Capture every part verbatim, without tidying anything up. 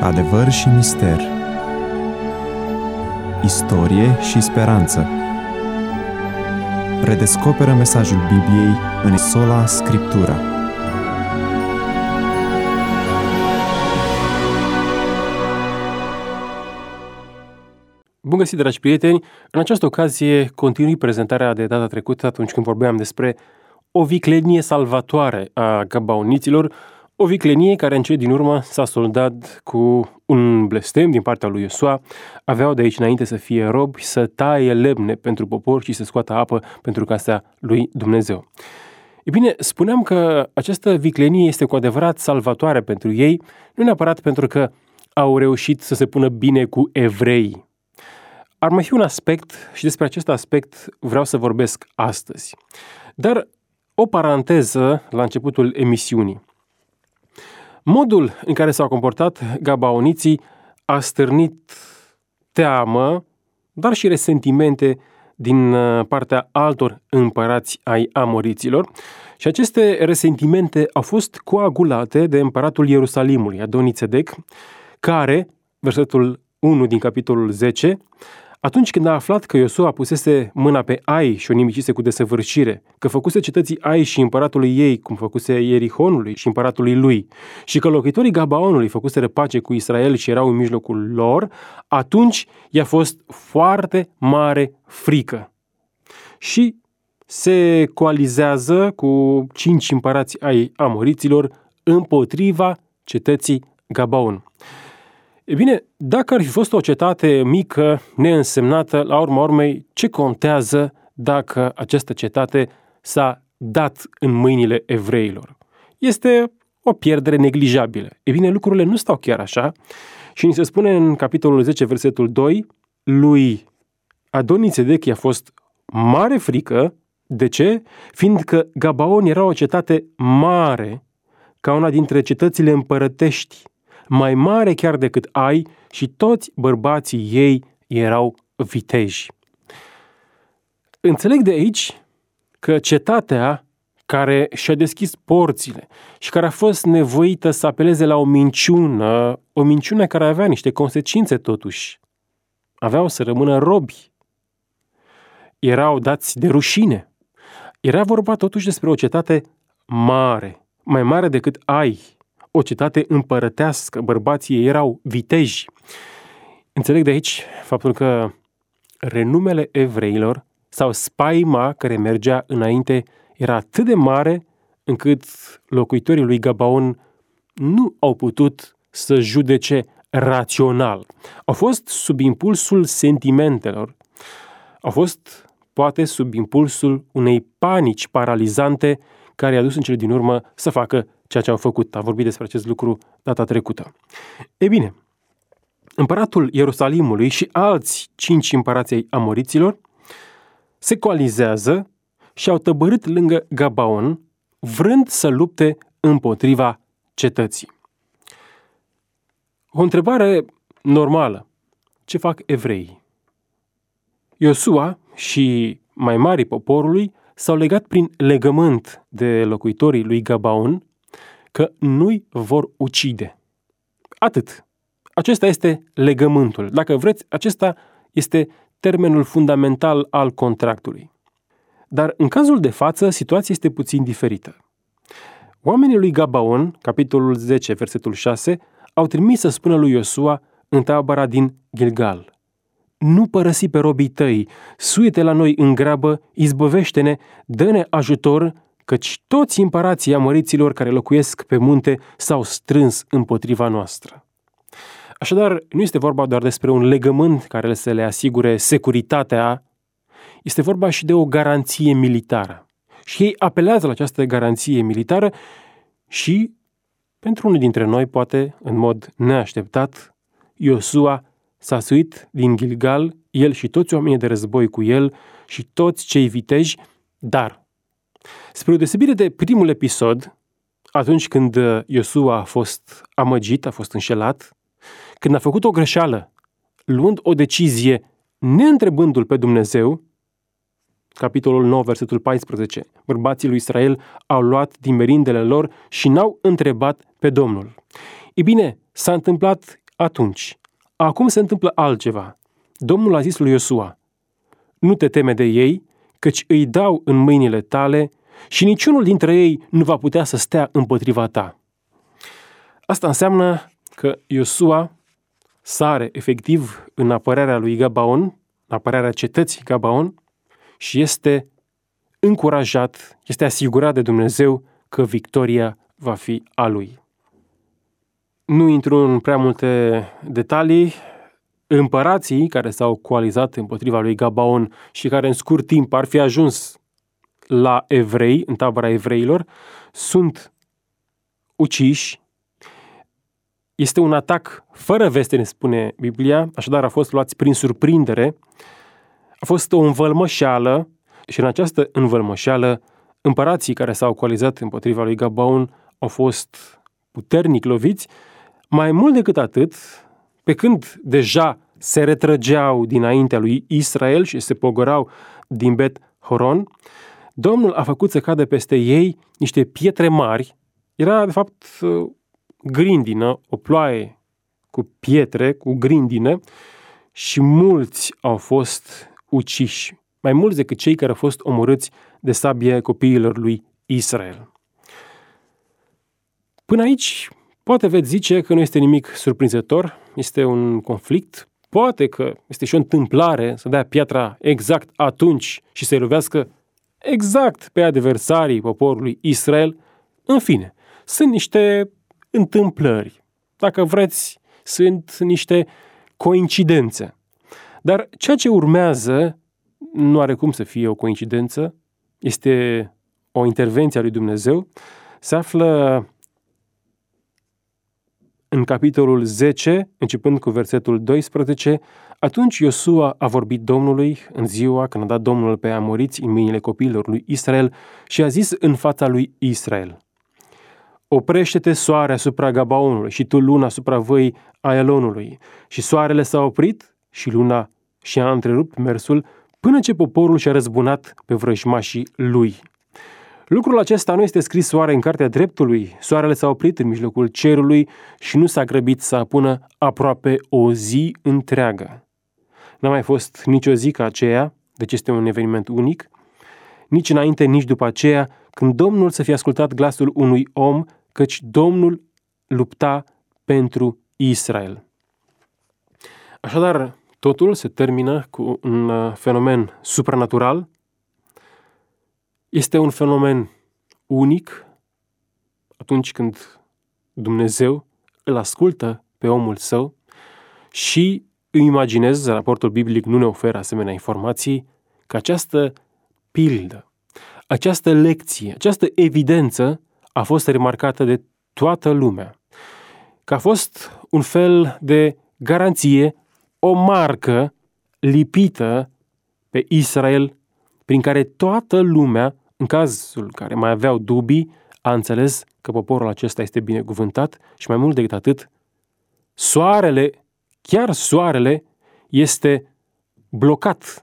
Adevăr și mister, istorie și speranță. Redescoperă mesajul Bibliei în sola Scriptura. Bun găsit, dragi prieteni! În această ocazie continui prezentarea de data trecută atunci când vorbeam despre o viclenie salvatoare a gabaoniților, o viclenie care în cele din urmă s-a soldat cu un blestem din partea lui Iosua. Aveau de aici înainte să fie robi, să taie lemne pentru popor și să scoată apă pentru casa lui Dumnezeu. E bine, spuneam că această viclenie este cu adevărat salvatoare pentru ei, nu neapărat pentru că au reușit să se pună bine cu evreii. Ar mai fi un aspect și despre acest aspect vreau să vorbesc astăzi. Dar o paranteză la începutul emisiunii. Modul în care s-au comportat gabaoniții a stârnit teamă, dar și resentimente din partea altor împărați ai amoriților și aceste resentimente au fost coagulate de împăratul Ierusalimului, Adoni-Țedec, care, versetul unu din capitolul zece, atunci când a aflat că Iosua pusese mâna pe Ai și o nimicise cu desăvârșire, că făcuse cetății Ai și împăratului ei, cum făcuse Ierihonului și împăratului lui, și că locuitorii Gabaonului făcuseră pace cu Israel și erau în mijlocul lor, atunci i-a fost foarte mare frică. Și se coalizează cu cinci împărați ai amoriților împotriva cetății Gabaon. E bine, dacă ar fi fost o cetate mică, neînsemnată, la urma urmei, ce contează dacă această cetate s-a dat în mâinile evreilor? Este o pierdere neglijabilă. E bine, lucrurile nu stau chiar așa și ni se spune în capitolul zece, versetul doi, lui Adoni-Țedec i-a fost mare frică. De ce? Fiindcă Gabaon era o cetate mare, ca una dintre cetățile împărătești, mai mare chiar decât Ai, și toți bărbații ei erau viteji. Înțeleg de aici că cetatea care și-a deschis porțile și care a fost nevoită să apeleze la o minciună, o minciună care avea niște consecințe totuși, aveau să rămână robi, erau dați de rușine. Era vorba totuși despre o cetate mare, mai mare decât Ai, o cetate împărătească, bărbații ei erau viteji. Înțeleg de aici faptul că renumele evreilor sau spaima care mergea înainte era atât de mare încât locuitorii lui Gabaon nu au putut să judece rațional. Au fost sub impulsul sentimentelor, au fost poate sub impulsul unei panici paralizante care i-a dus în cele din urmă să facă ceea ce au făcut. Am vorbit despre acest lucru data trecută. Ei bine, împăratul Ierusalimului și alți cinci împărați ai amoriților se coalizează și au tăbărât lângă Gabaon, vrând să lupte împotriva cetății. O întrebare normală. Ce fac evreii? Iosua și mai marii poporului s-au legat prin legământ de locuitorii lui Gabaon că nu-i vor ucide. Atât. Acesta este legământul. Dacă vreți, acesta este termenul fundamental al contractului. Dar în cazul de față, situația este puțin diferită. Oamenii lui Gabaon, capitolul zece, versetul șase, au trimis să spună lui Iosua în tabăra din Gilgal: nu părăsi pe robii tăi, suie-te la noi în grabă, izbăvește-ne, dă-ne ajutor, căci toți împărații amoriților care locuiesc pe munte s-au strâns împotriva noastră. Așadar, nu este vorba doar despre un legământ care să le asigure securitatea, este vorba și de o garanție militară. Și ei apelează la această garanție militară și, pentru unul dintre noi, poate, în mod neașteptat, Iosua s-a suit din Gilgal, el și toți oamenii de război cu el și toți cei viteji, dar, spre o deosebire de primul episod, atunci când Iosua a fost amăgit, a fost înșelat, când a făcut o greșeală, luând o decizie neîntrebându-l pe Dumnezeu, capitolul nouă, versetul paisprezece, bărbații lui Israel au luat din merindele lor și n-au întrebat pe Domnul. Ei bine, s-a întâmplat atunci. Acum se întâmplă altceva. Domnul a zis lui Iosua: nu te teme de ei, căci îi dau în mâinile tale și niciunul dintre ei nu va putea să stea împotriva ta. Asta înseamnă că Iosua sare efectiv în apărarea lui Gabaon, în apărarea cetății Gabaon, și este încurajat, este asigurat de Dumnezeu că victoria va fi a lui. Nu intru în prea multe detalii. Împărații care s-au coalizat împotriva lui Gabaon și care în scurt timp ar fi ajuns la evrei, în tabăra evreilor, sunt uciși. Este un atac fără veste, ne spune Biblia, așadar au fost luați prin surprindere. A fost o învălmășeală și în această învălmășeală împărații care s-au coalizat împotriva lui Gabaon au fost puternic loviți. Mai mult decât atât, pe când deja se retrăgeau dinaintea lui Israel și se pogorau din Bet Horon, Domnul a făcut să cadă peste ei niște pietre mari. Era, de fapt, grindină, o ploaie cu pietre, cu grindină, și mulți au fost uciși, mai mulți decât cei care au fost omorâți de sabie copiilor lui Israel. Până aici, poate veți zice că nu este nimic surprinzător, este un conflict, poate că este și o întâmplare să dea piatra exact atunci și să-i lovească exact pe adversarii poporului Israel. În fine, sunt niște întâmplări, dacă vreți, sunt niște coincidențe. Dar ceea ce urmează nu are cum să fie o coincidență, este o intervenție a lui Dumnezeu. Se află în capitolul zece, începând cu versetul doisprezece, atunci Iosua a vorbit Domnului în ziua când a dat Domnul pe amoriți în mâinile copiilor lui Israel și a zis în fața lui Israel: oprește-te, soare, asupra Gabaonului și tu, luna, asupra văii Aialonului. Și soarele s-a oprit și luna și-a întrerupt mersul până ce poporul și-a răzbunat pe vrăjmașii lui. Lucrul acesta nu este scris oare în cartea dreptului? Soarele s-a oprit în mijlocul cerului și nu s-a grăbit să apună aproape o zi întreagă. N-a mai fost nicio zi ca aceea, deci este un eveniment unic, nici înainte, nici după aceea, când Domnul să fie ascultat glasul unui om, căci Domnul lupta pentru Israel. Așadar, totul se termină cu un fenomen supranatural. Este un fenomen unic atunci când Dumnezeu îl ascultă pe omul său și îmi imaginez, raportul biblic nu ne oferă asemenea informații, că această pildă, această lecție, această evidență a fost remarcată de toată lumea, că a fost un fel de garanție, o marcă lipită pe Israel, prin care toată lumea, în cazul care mai aveau dubii, a înțeles că poporul acesta este binecuvântat și mai mult decât atât, soarele, chiar soarele, este blocat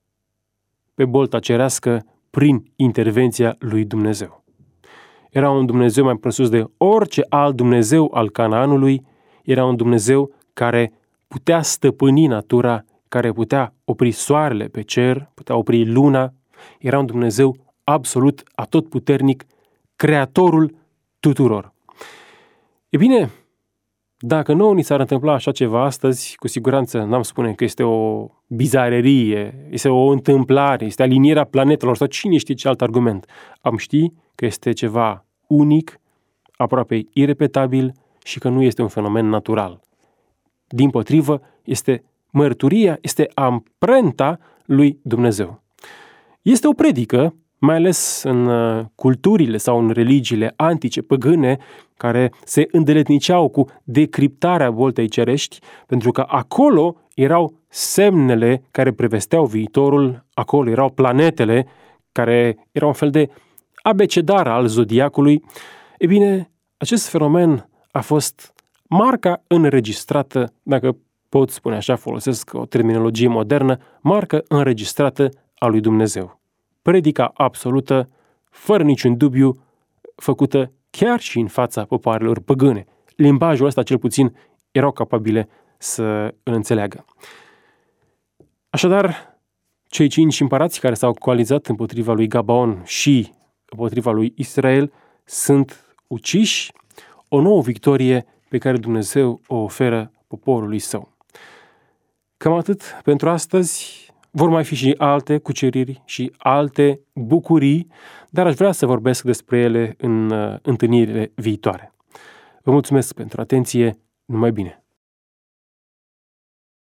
pe bolta cerească prin intervenția lui Dumnezeu. Era un Dumnezeu mai presus de orice alt Dumnezeu al Canaanului, era un Dumnezeu care putea stăpâni natura, care putea opri soarele pe cer, putea opri luna, era un Dumnezeu absolut atotputernic, creatorul tuturor. E bine, dacă nouă ni s-ar întâmpla așa ceva astăzi, cu siguranță n-am spune că este o bizarerie, este o întâmplare, este alinierea planetelor sau cine știe ce alt argument. Am ști că este ceva unic, aproape irepetabil și că nu este un fenomen natural. Dimpotrivă, este mărturia, este amprenta lui Dumnezeu. Este o predică, mai ales în culturile sau în religiile antice, păgâne, care se îndeletniceau cu decriptarea boltei cerești, pentru că acolo erau semnele care prevesteau viitorul, acolo erau planetele care erau un fel de abecedar al zodiacului. E bine, acest fenomen a fost marca înregistrată, dacă pot spune așa, folosesc o terminologie modernă, marca înregistrată a lui Dumnezeu. Predica absolută, fără niciun dubiu, făcută chiar și în fața popoarelor păgâne. Limbajul ăsta, cel puțin, erau capabile să îl înțeleagă. Așadar, cei cinci împărați care s-au coalizat împotriva lui Gabaon și împotriva lui Israel sunt uciși, o nouă victorie pe care Dumnezeu o oferă poporului său. Cam atât pentru astăzi. Vor mai fi și alte cuceriri și alte bucurii, dar aș vrea să vorbesc despre ele în uh, întâlnirile viitoare. Vă mulțumesc pentru atenție, numai bine!